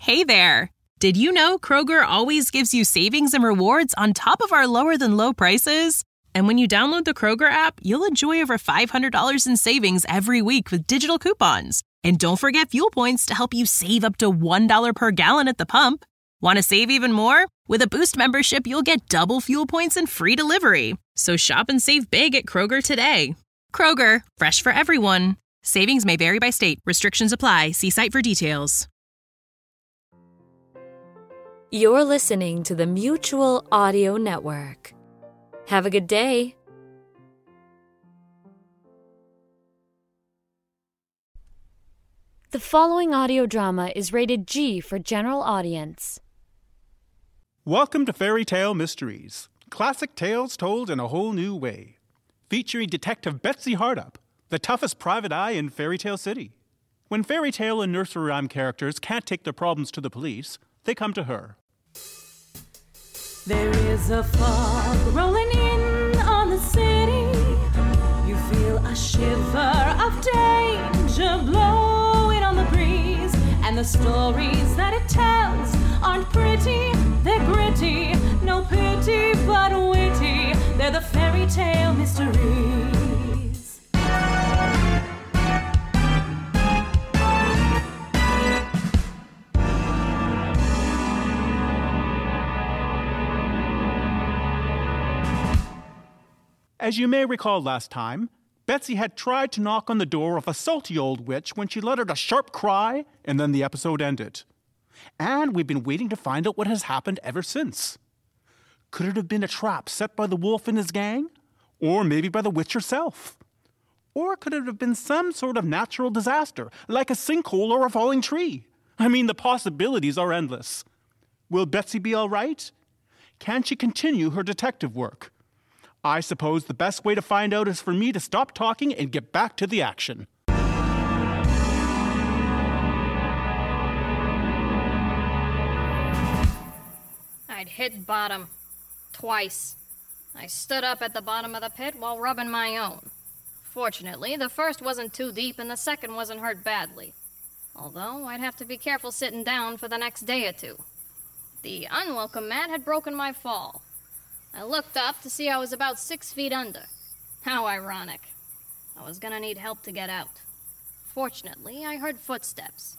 Hey there! Did you know Kroger always gives you savings and rewards on top of our lower-than-low prices? And when you download the Kroger app, you'll enjoy over $500 in savings every week with digital coupons. And don't forget fuel points to help you save up to $1 per gallon at the pump. Want to save even more? With a Boost membership, you'll get double fuel points and free delivery. So shop and save big at Kroger today. Kroger, fresh for everyone. Savings may vary by state. Restrictions apply. See site for details. You're listening to the Mutual Audio Network. Have a good day. The following audio drama is rated G for general audience. Welcome to Fairy Tale Mysteries, classic tales told in a whole new way. Featuring Detective Betsy Hardup, the toughest private eye in Fairy Tale City. When fairy tale and nursery rhyme characters can't take their problems to the police, they come to her. There is a fog rolling in on the city. You feel a shiver of danger blowing on the breeze. And the stories that it tells aren't pretty, they're gritty. No pity but witty. They're the fairy tale mysteries. As you may recall last time, Betsy had tried to knock on the door of a salty old witch when she uttered a sharp cry, and then the episode ended. And we've been waiting to find out what has happened ever since. Could it have been a trap set by the wolf and his gang? Or maybe by the witch herself? Or could it have been some sort of natural disaster, like a sinkhole or a falling tree? I mean, the possibilities are endless. Will Betsy be all right? Can she continue her detective work? I suppose the best way to find out is for me to stop talking and get back to the action. I'd hit bottom. Twice. I stood up at the bottom of the pit while rubbing my own. Fortunately, the first wasn't too deep and the second wasn't hurt badly. Although, I'd have to be careful sitting down for the next day or two. The unwelcome mat had broken my fall. I looked up to see I was about 6 feet under. How ironic. I was gonna need help to get out. Fortunately, I heard footsteps.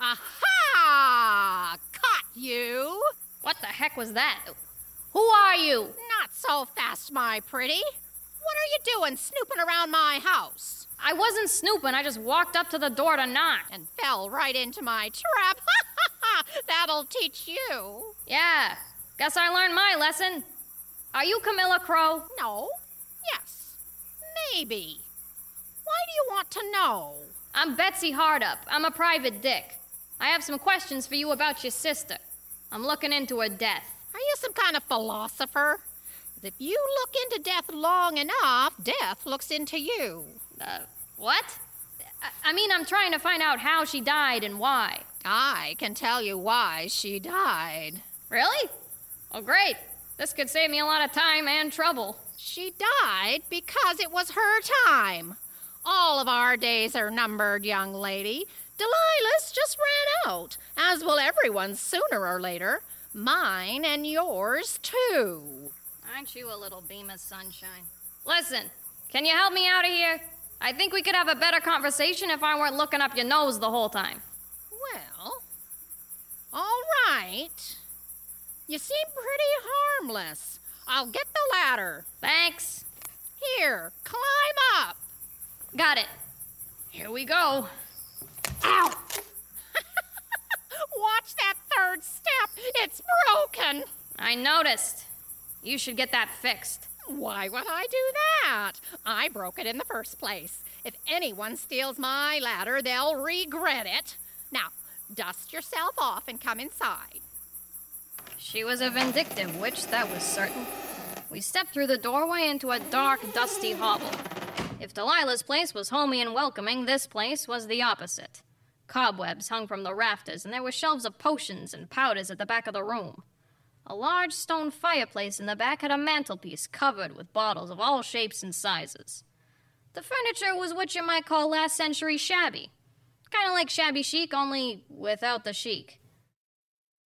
Aha! Caught you! What the heck was that? Who are you? Not so fast, my pretty. What are you doing snooping around my house? I wasn't snooping, I just walked up to the door to knock. And fell right into my trap. That'll teach you. Yeah, guess I learned my lesson. Are you Camilla Crow? No. Yes. Maybe. Why do you want to know? I'm Betsy Hardup. I'm a private dick. I have some questions for you about your sister. I'm looking into her death. Are you some kind of philosopher? If you look into death long enough, death looks into you. What? I mean, I'm trying to find out how she died and why. I can tell you why she died. Really? Oh, great. This could save me a lot of time and trouble. She died because it was her time. All of our days are numbered, young lady. Delilah's just ran out, as will everyone's sooner or later. Mine and yours, too. Aren't you a little beam of sunshine? Listen, can you help me out of here? I think we could have a better conversation if I weren't looking up your nose the whole time. Well, all right. You seem pretty harmless. I'll get the ladder. Thanks. Here, climb up. Got it. Here we go. Ow! Watch that third step. It's broken. I noticed. You should get that fixed. Why would I do that? I broke it in the first place. If anyone steals my ladder, they'll regret it. Now, dust yourself off and come inside. She was a vindictive witch, that was certain. We stepped through the doorway into a dark, dusty hovel. If Delilah's place was homey and welcoming, this place was the opposite. Cobwebs hung from the rafters, and there were shelves of potions and powders at the back of the room. A large stone fireplace in the back had a mantelpiece covered with bottles of all shapes and sizes. The furniture was what you might call last century shabby. Kind of like shabby chic, only without the chic.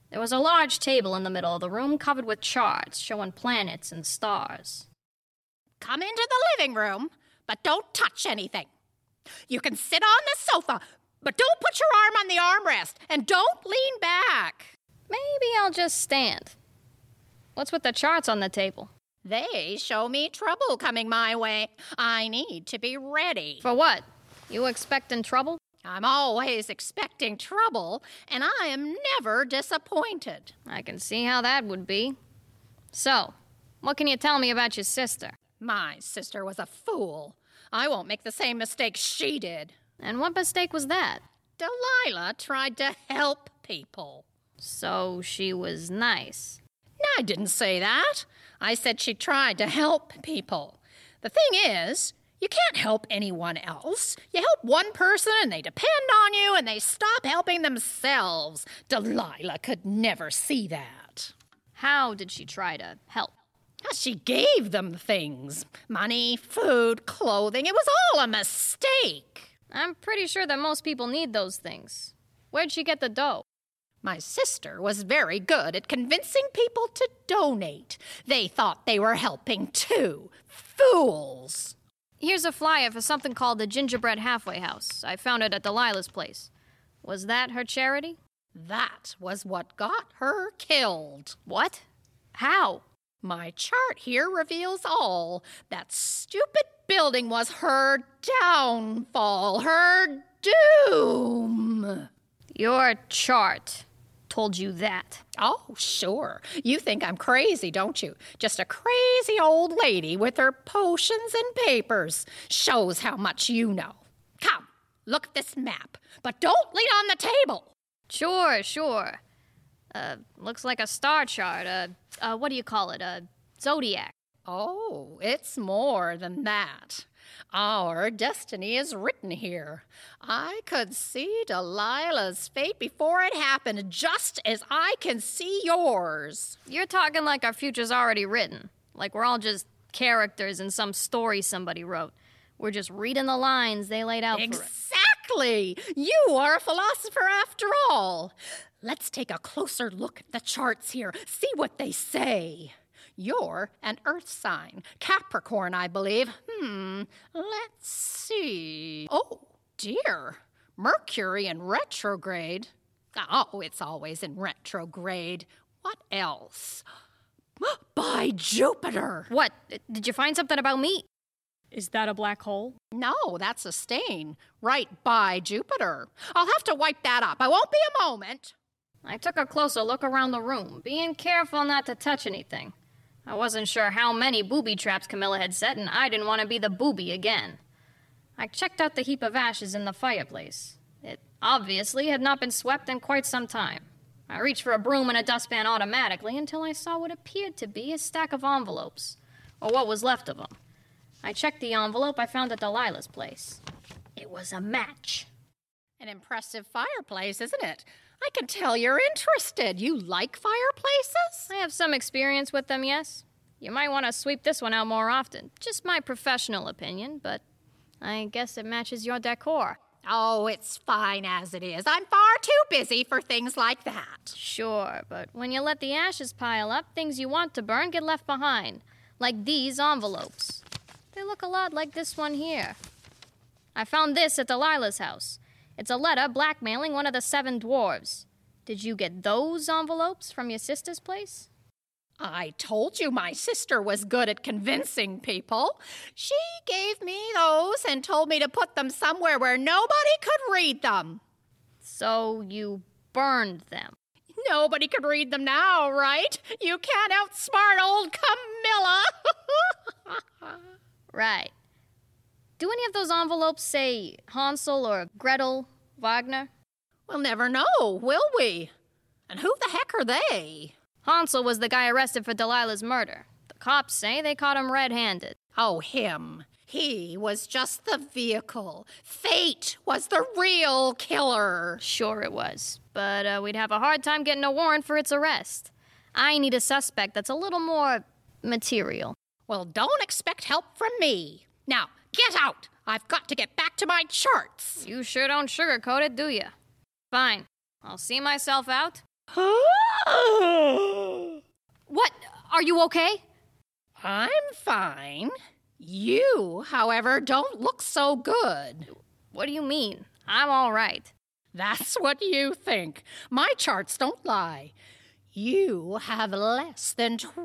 There was a large table in the middle of the room covered with charts showing planets and stars. Come into the living room, but don't touch anything. You can sit on the sofa, but don't put your arm on the armrest, and don't lean back. Maybe I'll just stand. What's with the charts on the table? They show me trouble coming my way. I need to be ready. For what? You expecting trouble? I'm always expecting trouble, and I am never disappointed. I can see how that would be. So, what can you tell me about your sister? My sister was a fool. I won't make the same mistake she did. And what mistake was that? Delilah tried to help people. So she was nice. I didn't say that. I said she tried to help people. The thing is, you can't help anyone else. You help one person and they depend on you and they stop helping themselves. Delilah could never see that. How did she try to help? She gave them things. Money, food, clothing. It was all a mistake. I'm pretty sure that most people need those things. Where'd she get the dough? My sister was very good at convincing people to donate. They thought they were helping too. Fools! Here's a flyer for something called the Gingerbread Halfway House. I found it at Delilah's place. Was that her charity? That was what got her killed. What? How? My chart here reveals all. That stupid building was her downfall, her doom. Your chart told you that. Oh, sure. You think I'm crazy, don't you? Just a crazy old lady with her potions and papers. Shows how much you know. Come, look at this map, but don't lean on the table. Sure. Looks like a star chart. What do you call it? A zodiac. Oh, it's more than that. Our destiny is written here. I could see Delilah's fate before it happened, just as I can see yours. You're talking like our future's already written. Like we're all just characters in some story somebody wrote. We're just reading the lines they laid out for us. Exactly! You are a philosopher after all. Let's take a closer look at the charts here. See what they say. You're an earth sign. Capricorn, I believe. Let's see. Oh, dear. Mercury in retrograde. Oh, it's always in retrograde. What else? By Jupiter. What? Did you find something about me? Is that a black hole? No, that's a stain. Right by Jupiter. I'll have to wipe that up. I won't be a moment. I took a closer look around the room, being careful not to touch anything. I wasn't sure how many booby traps Camilla had set, and I didn't want to be the booby again. I checked out the heap of ashes in the fireplace. It obviously had not been swept in quite some time. I reached for a broom and a dustpan automatically until I saw what appeared to be a stack of envelopes, or what was left of them. I checked the envelope I found at Delilah's place. It was a match. An impressive fireplace, isn't it? I can tell you're interested. You like fireplaces? I have some experience with them, yes. You might want to sweep this one out more often. Just my professional opinion, but I guess it matches your decor. Oh, it's fine as it is. I'm far too busy for things like that. Sure, but when you let the ashes pile up, things you want to burn get left behind. Like these envelopes. They look a lot like this one here. I found this at Delilah's house. It's a letter blackmailing one of the 7 dwarves. Did you get those envelopes from your sister's place? I told you my sister was good at convincing people. She gave me those and told me to put them somewhere where nobody could read them. So you burned them? Nobody could read them now, right? You can't outsmart old Camilla. Right. Do any of those envelopes say Hansel or Gretel Wagner? We'll never know, will we? And who the heck are they? Hansel was the guy arrested for Delilah's murder. The cops say they caught him red-handed. Oh, him. He was just the vehicle. Fate was the real killer. Sure it was. But we'd have a hard time getting a warrant for its arrest. I need a suspect that's a little more material. Well, don't expect help from me. Now, get out! I've got to get back to my charts. You sure don't sugarcoat it, do you? Fine. I'll see myself out. What? Are you okay? I'm fine. You, however, don't look so good. What do you mean? I'm all right. That's what you think. My charts don't lie. You have less than 24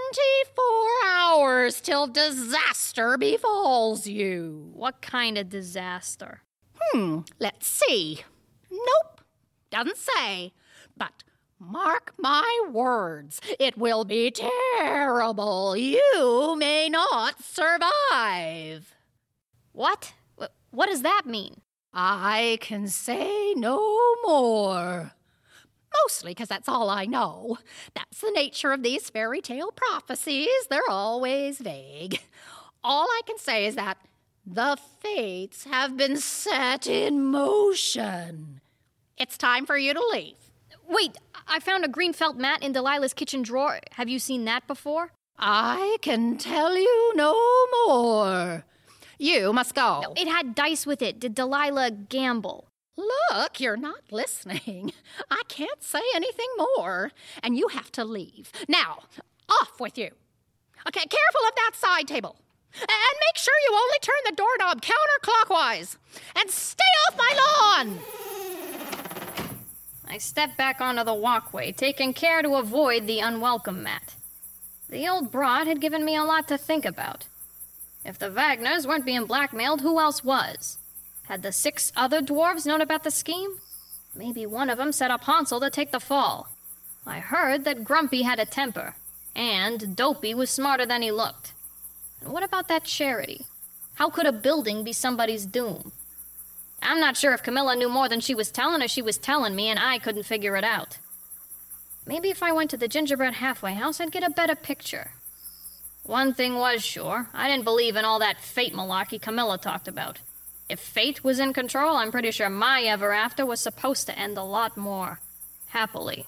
hours till disaster befalls you. What kind of disaster? Let's see. Nope, doesn't say. But mark my words, it will be terrible. You may not survive. What? What does that mean? I can say no more. Mostly because that's all I know. That's the nature of these fairy tale prophecies. They're always vague. All I can say is that the fates have been set in motion. It's time for you to leave. Wait, I found a green felt mat in Delilah's kitchen drawer. Have you seen that before? I can tell you no more. You must go. No, it had dice with it. Did Delilah gamble? Look, you're not listening. I can't say anything more, and you have to leave. Now, off with you. Okay, careful of that side table. And make sure you only turn the doorknob counterclockwise. And stay off my lawn! I stepped back onto the walkway, taking care to avoid the unwelcome mat. The old broad had given me a lot to think about. If the Wagners weren't being blackmailed, who else was? Had the 6 other dwarves known about the scheme? Maybe one of them set up Hansel to take the fall. I heard that Grumpy had a temper, and Dopey was smarter than he looked. And what about that charity? How could a building be somebody's doom? I'm not sure if Camilla knew more than she was telling or she was telling me, and I couldn't figure it out. Maybe if I went to the gingerbread halfway house, I'd get a better picture. One thing was sure, I didn't believe in all that fate malarkey Camilla talked about. If fate was in control, I'm pretty sure my ever after was supposed to end a lot more happily.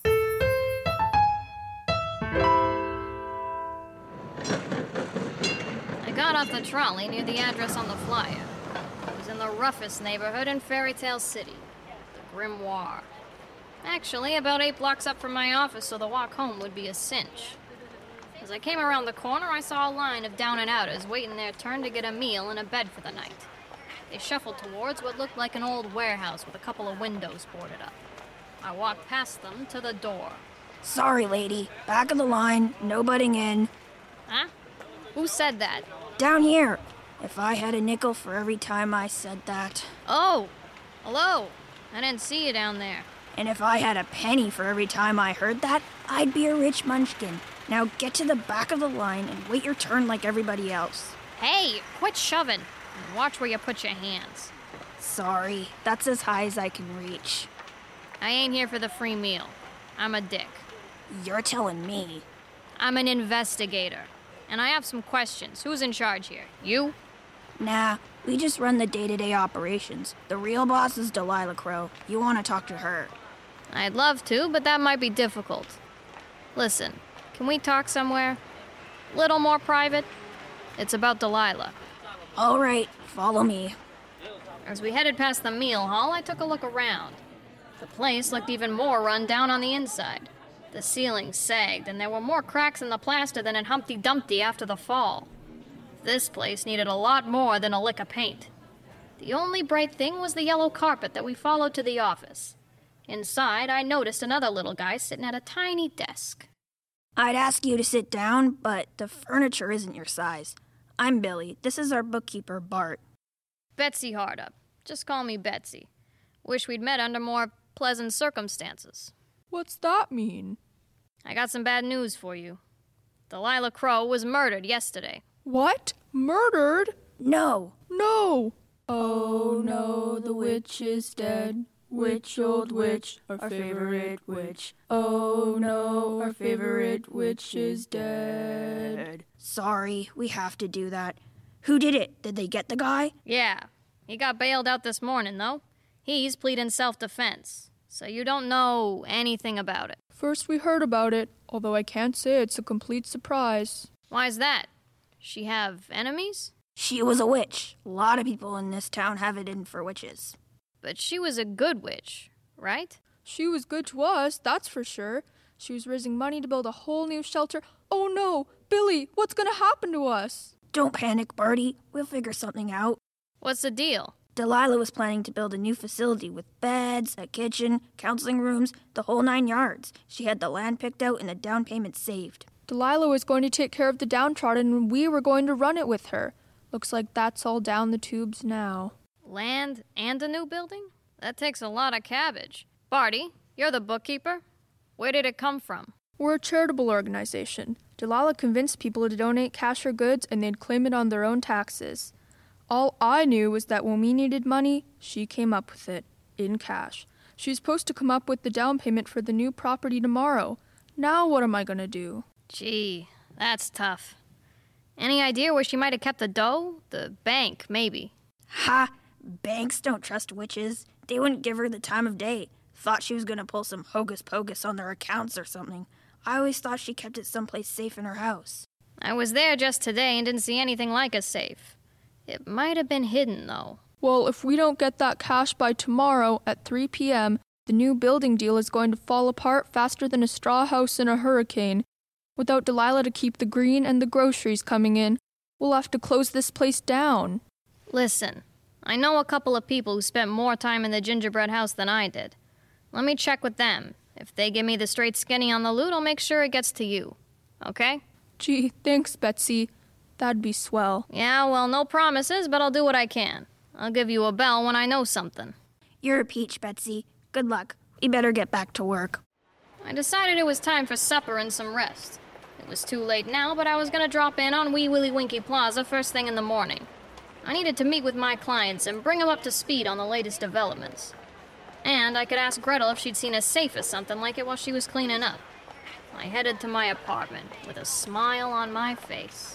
I got off the trolley near the address on the flyer. It was in the roughest neighborhood in Fairy Tale City, the Grimoire. Actually, about 8 blocks up from my office, so the walk home would be a cinch. As I came around the corner, I saw a line of down-and-outers waiting their turn to get a meal and a bed for the night. They shuffled towards what looked like an old warehouse with a couple of windows boarded up. I walked past them to the door. Sorry, lady. Back of the line, no butting in. Huh? Who said that? Down here. If I had a nickel for every time I said that. Oh, hello. I didn't see you down there. And if I had a penny for every time I heard that, I'd be a rich munchkin. Now get to the back of the line and wait your turn like everybody else. Hey, quit shoving. And watch where you put your hands. Sorry, that's as high as I can reach. I ain't here for the free meal. I'm a dick. You're telling me. I'm an investigator. And I have some questions. Who's in charge here? You? Nah, we just run the day-to-day operations. The real boss is Delilah Crow. You want to talk to her. I'd love to, but that might be difficult. Listen, can we talk somewhere? Little more private? It's about Delilah. All right, follow me. As we headed past the meal hall, I took a look around. The place looked even more run down on the inside. The ceiling sagged, and there were more cracks in the plaster than in Humpty Dumpty after the fall. This place needed a lot more than a lick of paint. The only bright thing was the yellow carpet that we followed to the office. Inside, I noticed another little guy sitting at a tiny desk. I'd ask you to sit down, but the furniture isn't your size. I'm Billy. This is our bookkeeper, Bart. Betsy Hardup. Just call me Betsy. Wish we'd met under more pleasant circumstances. What's that mean? I got some bad news for you. Delilah Crow was murdered yesterday. What? Murdered? No. No. Oh no, the witch is dead. Witch, old witch, our favorite witch. Oh no, our favorite witch is dead. Sorry, we have to do that. Who did it? Did they get the guy? Yeah. He got bailed out this morning, though. He's pleading self-defense. So you don't know anything about it. First we heard about it, although I can't say it's a complete surprise. Why's that? She have enemies? She was a witch. A lot of people in this town have it in for witches. But she was a good witch, right? She was good to us, that's for sure. She was raising money to build a whole new shelter. Oh no, Billy, what's gonna happen to us? Don't panic, Barty. We'll figure something out. What's the deal? Delilah was planning to build a new facility with beds, a kitchen, counseling rooms, the whole 9 yards. She had the land picked out and the down payment saved. Delilah was going to take care of the downtrodden and we were going to run it with her. Looks like that's all down the tubes now. Land and a new building? That takes a lot of cabbage. Barty, you're the bookkeeper. Where did it come from? We're a charitable organization. Delilah convinced people to donate cash or goods and they'd claim it on their own taxes. All I knew was that when we needed money, she came up with it, in cash. She's supposed to come up with the down payment for the new property tomorrow. Now what am I gonna do? Gee, that's tough. Any idea where she might have kept the dough? The bank, maybe. Ha! Banks don't trust witches. They wouldn't give her the time of day. Thought she was gonna pull some hocus-pocus on their accounts or something. I always thought she kept it someplace safe in her house. I was there just today and didn't see anything like a safe. It might have been hidden, though. Well, if we don't get that cash by tomorrow at 3 p.m., the new building deal is going to fall apart faster than a straw house in a hurricane. Without Delilah to keep the green and the groceries coming in, we'll have to close this place down. Listen, I know a couple of people who spent more time in the gingerbread house than I did. Let me check with them. If they give me the straight skinny on the loot, I'll make sure it gets to you. Okay? Gee, thanks, Betsy. That'd be swell. Yeah, well, no promises, but I'll do what I can. I'll give you a bell when I know something. You're a peach, Betsy. Good luck. We better get back to work. I decided it was time for supper and some rest. It was too late now, but I was going to drop in on Wee Willie Winky Plaza first thing in the morning. I needed to meet with my clients and bring them up to speed on the latest developments. And I could ask Gretel if she'd seen a safe or something like it while she was cleaning up. I headed to my apartment with a smile on my face.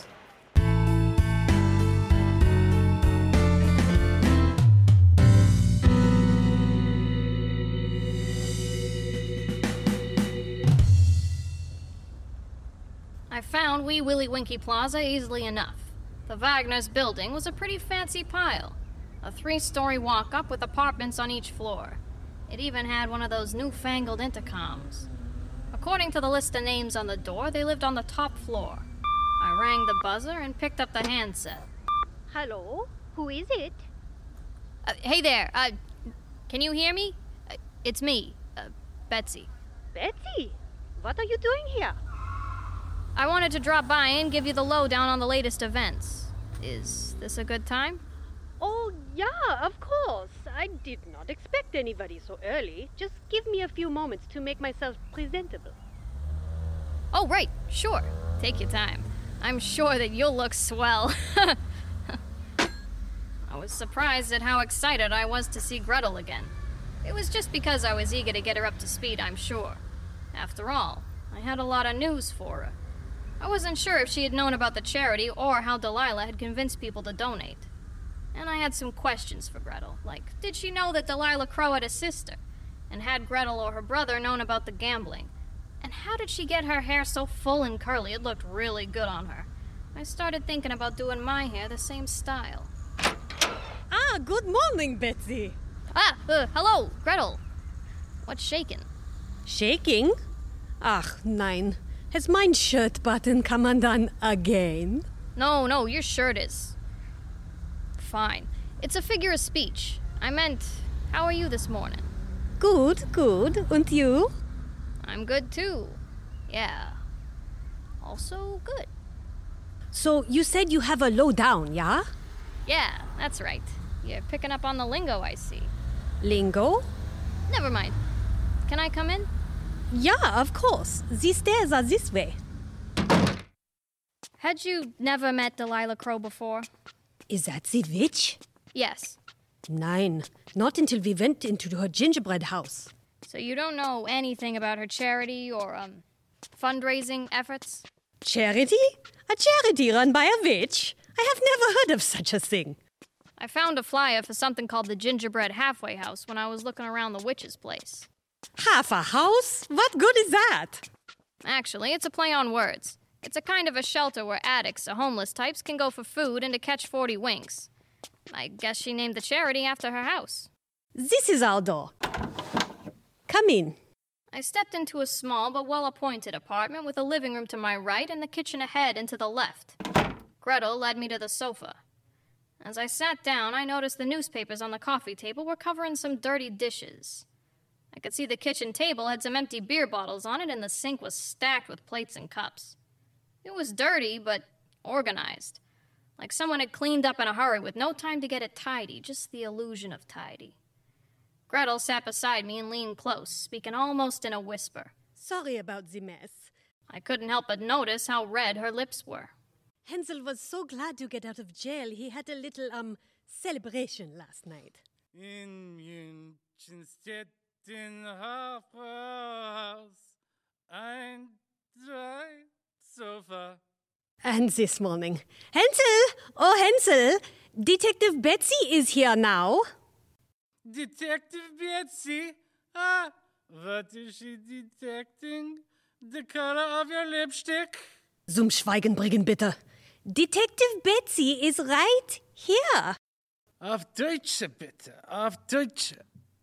I found Wee Willie Winky Plaza easily enough. The Wagner's building was a pretty fancy pile. A 3-story walk-up with apartments on each floor. It even had one of those newfangled intercoms. According to the list of names on the door, they lived on the top floor. I rang the buzzer and picked up the handset. Hello? Who is it? Hey there, can you hear me? It's me, Betsy. Betsy? What are you doing here? I wanted to drop by and give you the lowdown on the latest events. Is this a good time? Oh, yeah, of course. I did not expect anybody so early. Just give me a few moments to make myself presentable. Oh, right, sure. Take your time. I'm sure that you'll look swell. I was surprised at how excited I was to see Gretel again. It was just because I was eager to get her up to speed, I'm sure. After all, I had a lot of news for her. I wasn't sure if she had known about the charity or how Delilah had convinced people to donate. And I had some questions for Gretel, like, did she know that Delilah Crow had a sister? And had Gretel or her brother known about the gambling? And how did she get her hair so full and curly it looked really good on her? I started thinking about doing my hair the same style. Ah, good morning, Betsy. Hello, Gretel. What's shaking? Shaking? Ach, nein. Has mein shirt button come undone again? No, your shirt is fine. It's a figure of speech. I meant, how are you this morning? Good. And you? I'm good too. Yeah. Also good. So you said you have a lowdown, yeah? Yeah, that's right. You're picking up on the lingo, I see. Lingo? Never mind. Can I come in? Yeah, of course. The stairs are this way. Had you never met Delilah Crow before? Is that the witch? Yes. Nein, not until we went into her gingerbread house. So you don't know anything about her charity or, fundraising efforts? Charity? A charity run by a witch? I have never heard of such a thing. I found a flyer for something called the Gingerbread Halfway House when I was looking around the witch's place. Half a house? What good is that? Actually, it's a play on words. It's a kind of a shelter where addicts or homeless types can go for food and to catch 40 winks. I guess she named the charity after her house. This is our door. Come in. I stepped into a small but well-appointed apartment with a living room to my right and the kitchen ahead and to the left. Gretel led me to the sofa. As I sat down, I noticed the newspapers on the coffee table were covering some dirty dishes. I could see the kitchen table had some empty beer bottles on it, and the sink was stacked with plates and cups. It was dirty, but organized. Like someone had cleaned up in a hurry with no time to get it tidy, just the illusion of tidy. Gretel sat beside me and leaned close, speaking almost in a whisper. Sorry about the mess. I couldn't help but notice how red her lips were. Hansel was so glad to get out of jail. He had a little, celebration last night. In Haus, ein, drei, Sofa. And this morning, Hansel! Oh, Hansel! Detective Betsy is here now. Detective Betsy? Ah, what is she detecting? The color of your lipstick? Zum Schweigen bringen, bitte. Detective Betsy is right here. Auf Deutsche, bitte. Auf Deutsche.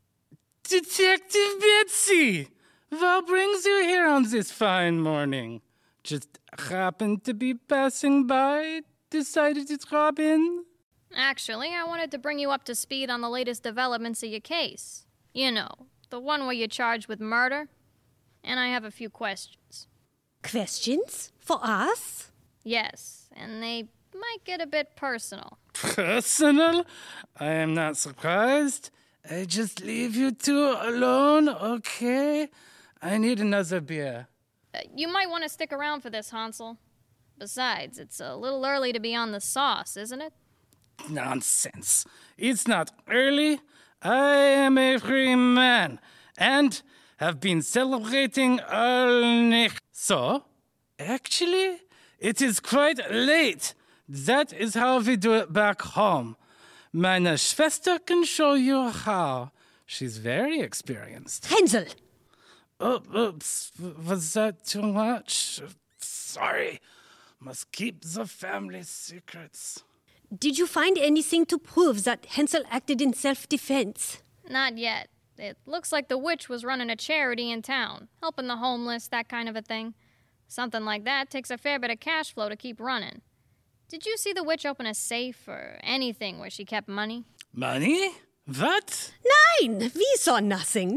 Detective Betsy! What brings you here on this fine morning? Just happened to be passing by? Decided to drop in? Actually, I wanted to bring you up to speed on the latest developments of your case. You know, the one where you're charged with murder. And I have a few questions. Questions? For us? Yes, and they might get a bit personal. Personal? I am not surprised. I just leave you two alone, okay? I need another beer. You might want to stick around for this, Hansel. Besides, it's a little early to be on the sauce, isn't it? Nonsense. It's not early. I am a free man and have been celebrating all night. So, actually, it is quite late. That is how we do it back home. Meine Schwester can show you how. She's very experienced. Hansel! Oh, oops. Was that too much? Sorry. Must keep the family secrets. Did you find anything to prove that Hansel acted in self-defense? Not yet. It looks like the witch was running a charity in town, helping the homeless, that kind of a thing. Something like that takes a fair bit of cash flow to keep running. Did you see the witch open a safe or anything where she kept money? Money? What? Nein, we saw nothing.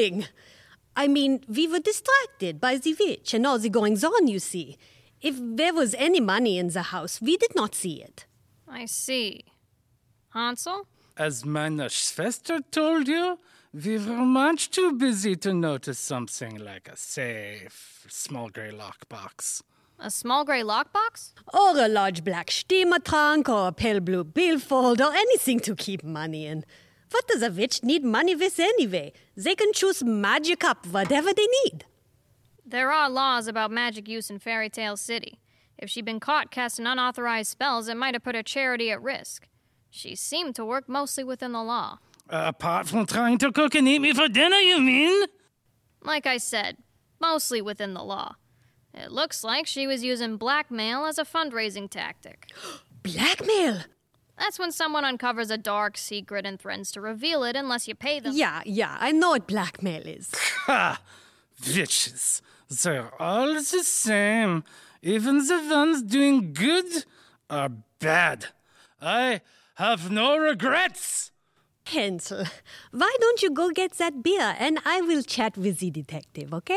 I mean, we were distracted by the witch and all the goings-on, you see. If there was any money in the house, we did not see it. I see. Hansel? As meine Schwester told you, we were much too busy to notice something like a safe, small gray lockbox. A small gray lockbox? Or a large black steamer trunk, or a pale blue billfold, or anything to keep money in. What does a witch need money with anyway? They can choose magic up whatever they need. There are laws about magic use in Fairy Tale City. If she'd been caught casting unauthorized spells, it might have put her charity at risk. She seemed to work mostly within the law. Apart from trying to cook and eat me for dinner, you mean? Like I said, mostly within the law. It looks like she was using blackmail as a fundraising tactic. Blackmail? That's when someone uncovers a dark secret and threatens to reveal it unless you pay them. Yeah, I know what blackmail is. Ha! Witches. They're all the same. Even the ones doing good are bad. I have no regrets. Hansel, why don't you go get that beer and I will chat with the detective, okay?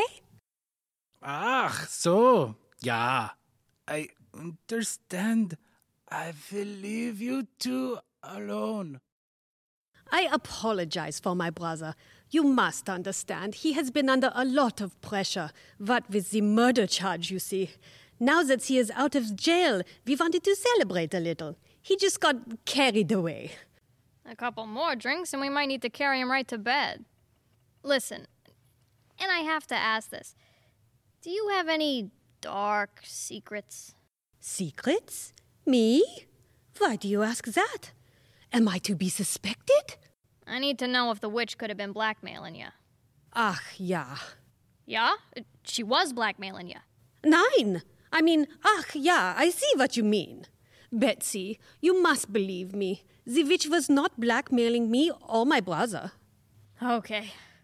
Ach, so. Ja. I understand. I will leave you two alone. I apologize for my brother. You must understand, he has been under a lot of pressure. What with the murder charge, you see. Now that he is out of jail, we wanted to celebrate a little. He just got carried away. A couple more drinks and we might need to carry him right to bed. Listen, and I have to ask this. Do you have any dark secrets? Secrets? Me? Why do you ask that? Am I to be suspected? I need to know if the witch could have been blackmailing you. Ach, ja. Yeah? She was blackmailing you. Nein! I mean, ach, ja, I see what you mean. Betsy, you must believe me. The witch was not blackmailing me or my brother. Okay.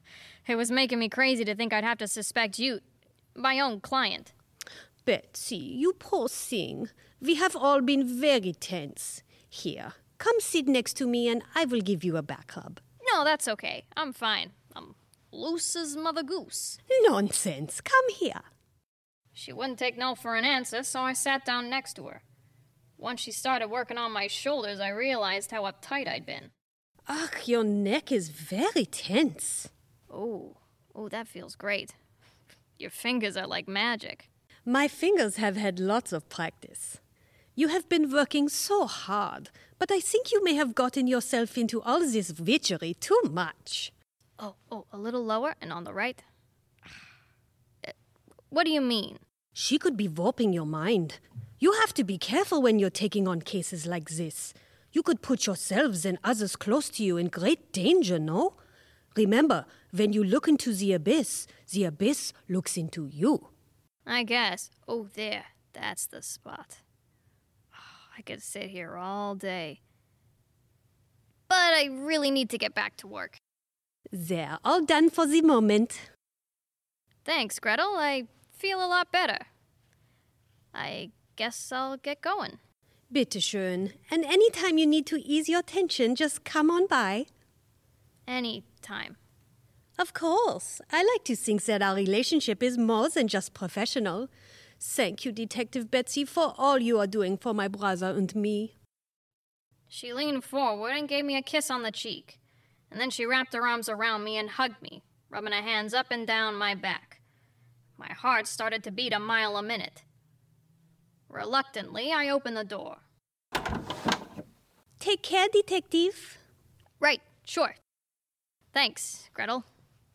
It was making me crazy to think I'd have to suspect you, my own client. Betsy, you poor thing. We have all been very tense. Here, come sit next to me and I will give you a back rub. No, that's okay. I'm fine. I'm loose as Mother Goose. Nonsense. Come here. She wouldn't take no for an answer, so I sat down next to her. Once she started working on my shoulders, I realized how uptight I'd been. Ugh, your neck is very tense. Oh, that feels great. Your fingers are like magic. My fingers have had lots of practice. You have been working so hard, but I think you may have gotten yourself into all this witchery too much. Oh, a little lower and on the right. What do you mean? She could be warping your mind. You have to be careful when you're taking on cases like this. You could put yourselves and others close to you in great danger, no? Remember, when you look into the abyss looks into you. I guess. Oh, there. That's the spot. I could sit here all day. But I really need to get back to work. They're all done for the moment. Thanks, Gretel. I feel a lot better. I guess I'll get going. Bitteschön. And anytime you need to ease your tension, just come on by. Any time. Of course. I like to think that our relationship is more than just professional. Thank you, Detective Betsy, for all you are doing for my brother and me. She leaned forward and gave me a kiss on the cheek. And then she wrapped her arms around me and hugged me, rubbing her hands up and down my back. My heart started to beat a mile a minute. Reluctantly, I opened the door. Take care, Detective. Right, sure. Thanks, Gretel.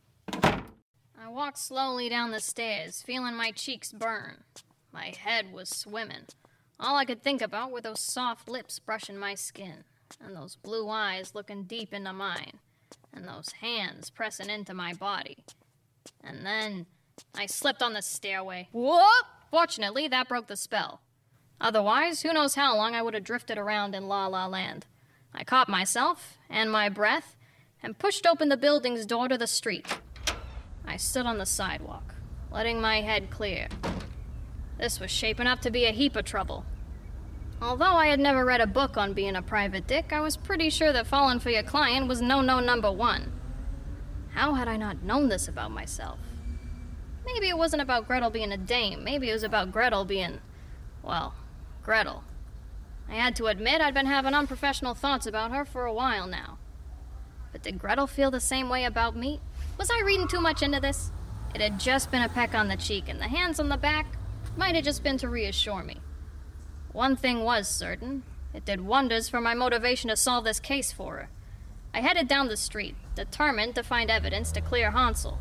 I walked slowly down the stairs, feeling my cheeks burn. My head was swimming. All I could think about were those soft lips brushing my skin, and those blue eyes looking deep into mine, and those hands pressing into my body. And then I slipped on the stairway. Whoop! Fortunately, that broke the spell. Otherwise, who knows how long I would have drifted around in La La Land. I caught myself and my breath and pushed open the building's door to the street. I stood on the sidewalk, letting my head clear. This was shaping up to be a heap of trouble. Although I had never read a book on being a private dick, I was pretty sure that falling for your client was no-no number one. How had I not known this about myself? Maybe it wasn't about Gretel being a dame. Maybe it was about Gretel being, well, Gretel. I had to admit I'd been having unprofessional thoughts about her for a while now. But did Gretel feel the same way about me? Was I reading too much into this? It had just been a peck on the cheek, and the hands on the back might have just been to reassure me. One thing was certain. It did wonders for my motivation to solve this case for her. I headed down the street, determined to find evidence to clear Hansel.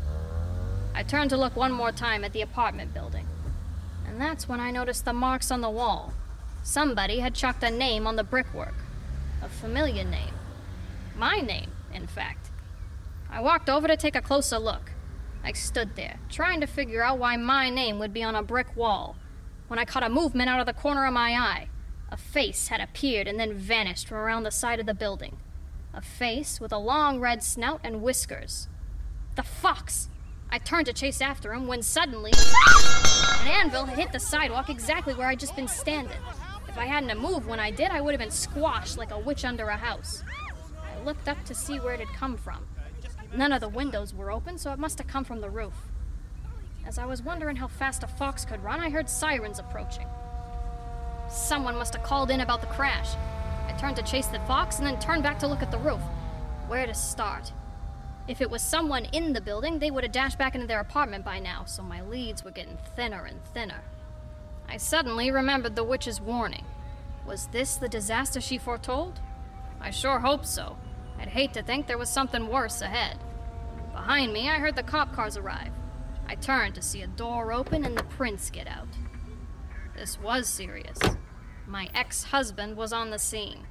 I turned to look one more time at the apartment building, and that's when I noticed the marks on the wall. Somebody had chalked a name on the brickwork. A familiar name. My name, in fact. I walked over to take a closer look. I stood there, trying to figure out why my name would be on a brick wall, when I caught a movement out of the corner of my eye. A face had appeared and then vanished from around the side of the building. A face with a long red snout and whiskers. The fox! I turned to chase after him when suddenly an anvil had hit the sidewalk exactly where I'd just been standing. If I hadn't moved when I did, I would have been squashed like a witch under a house. I looked up to see where it had come from. None of the windows were open, so it must have come from the roof. As I was wondering how fast a fox could run, I heard sirens approaching. Someone must have called in about the crash. I turned to chase the fox and then turned back to look at the roof. Where to start? If it was someone in the building, they would have dashed back into their apartment by now, so my leads were getting thinner and thinner. I suddenly remembered the witch's warning. Was this the disaster she foretold? I sure hope so. I'd hate to think there was something worse ahead. Behind me, I heard the cop cars arrive. I turned to see a door open and the prince get out. This was serious. My ex-husband was on the scene.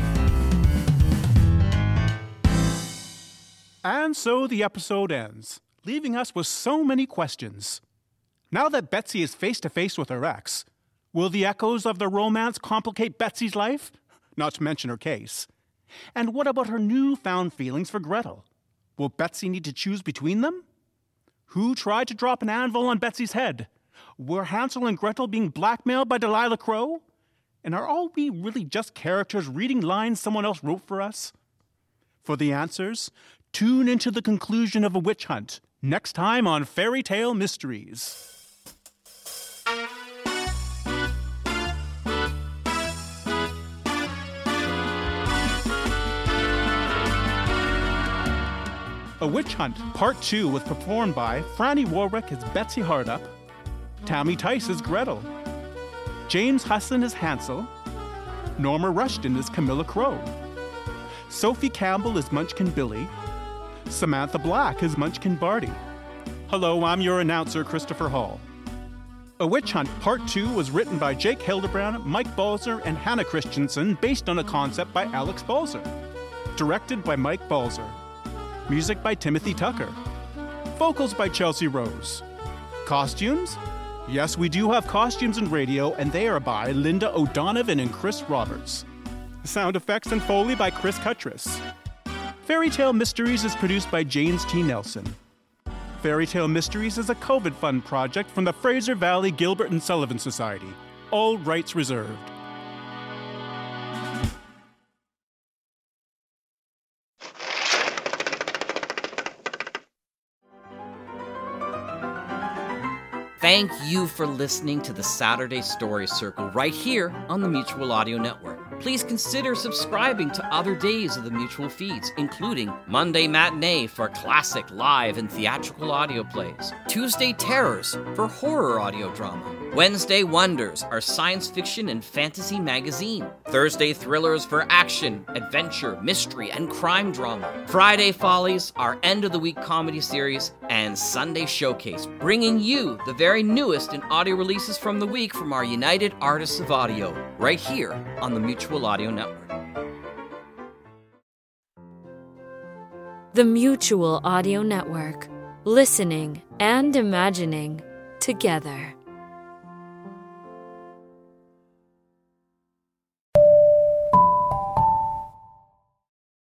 And so the episode ends, leaving us with so many questions. Now that Betsy is face-to-face with her ex, will the echoes of their romance complicate Betsy's life? Not to mention her case. And what about her newfound feelings for Gretel? Will Betsy need to choose between them? Who tried to drop an anvil on Betsy's head? Were Hansel and Gretel being blackmailed by Delilah Crow? And are all we really just characters reading lines someone else wrote for us? For the answers, tune into the conclusion of a witch hunt next time on Fairy Tale Mysteries. A Witch Hunt Part 2 was performed by Franny Warwick as Betsy Hardup, Tammy Tice as Gretel, James Husson as Hansel, Norma Rushton as Camilla Crow, Sophie Campbell as Munchkin Billy, Samantha Black as Munchkin Barty. Hello, I'm your announcer, Christopher Hall. A Witch Hunt Part 2 was written by Jake Hildebrand, Mike Balzer, and Hannah Christensen based on a concept by Alex Balzer. Directed by Mike Balzer. Music by Timothy Tucker. Vocals by Chelsea Rose. Costumes? Yes, we do have costumes in radio, and they are by Linda O'Donovan and Chris Roberts. Sound effects and Foley by Chris Cuttress. Fairy Tale Mysteries is produced by James T. Nelson. Fairy Tale Mysteries is a COVID Fund project from the Fraser Valley Gilbert and Sullivan Society. All rights reserved. Thank you for listening to the Saturday Story Circle right here on the Mutual Audio Network. Please consider subscribing to other days of the Mutual feeds, including Monday Matinee for classic live and theatrical audio plays, Tuesday Terrors for horror audio drama, Wednesday Wonders, our science fiction and fantasy magazine, Thursday Thrillers for action, adventure, mystery, and crime drama, Friday Follies, our end-of-the-week comedy series, and Sunday Showcase, bringing you the very newest in audio releases from the week from our United Artists of Audio, right here on the Mutual Audio Network. The Mutual Audio Network. Listening and imagining together.